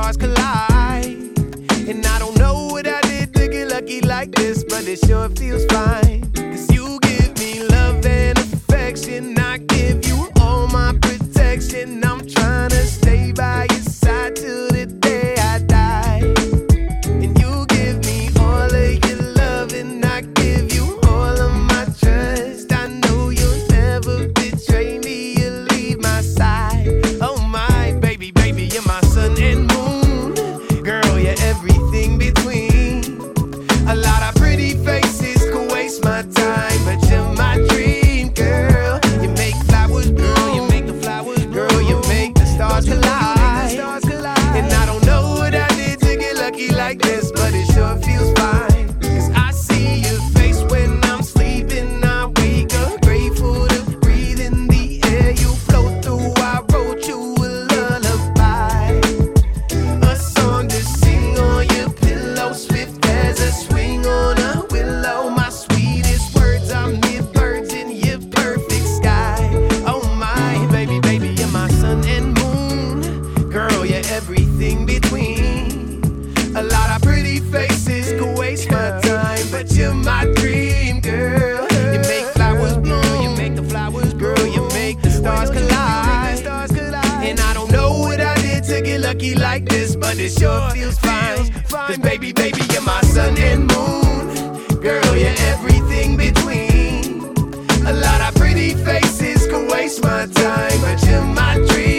stars collide. And I don't know what I did to get lucky like this, but it sure feels fine. Cause you give me love and affection, I give you all my protection. I'm trying to stay by your side till the day I die. And you give me all of your love and I give you all of my trust. I know you'll never betray me, you'll leave my side. Oh my baby, baby, you're my sun and moon. Girl, you're everything between. A lot of pretty faces could waste my time, but you're my dream, girl. You make flowers bloom, you make the flowers bloom. Girl, you make the stars collide. And I don't know what I did to get lucky like this, but it sure feels fine. Cause I see your face when I'm sleeping. I wake up grateful to breathe in the air you float through. I wrote you a lullaby, a song to sing on your pillow, swift as a swing on a willow. My sweetest words are mere birds in your perfect sky. Oh my baby, baby, you're my sun and moon. Girl, you're everything between. A lot of pretty faces could waste my time, but you're my dream, girl. You make flowers bloom, you make the flowers grow, you make the stars collide. And I don't know what I did to get lucky like this, but it sure feels fine. Cause baby, baby, you're my sun and moon. Girl, you're everything between. A lot of pretty faces could waste my time, but you're my dream.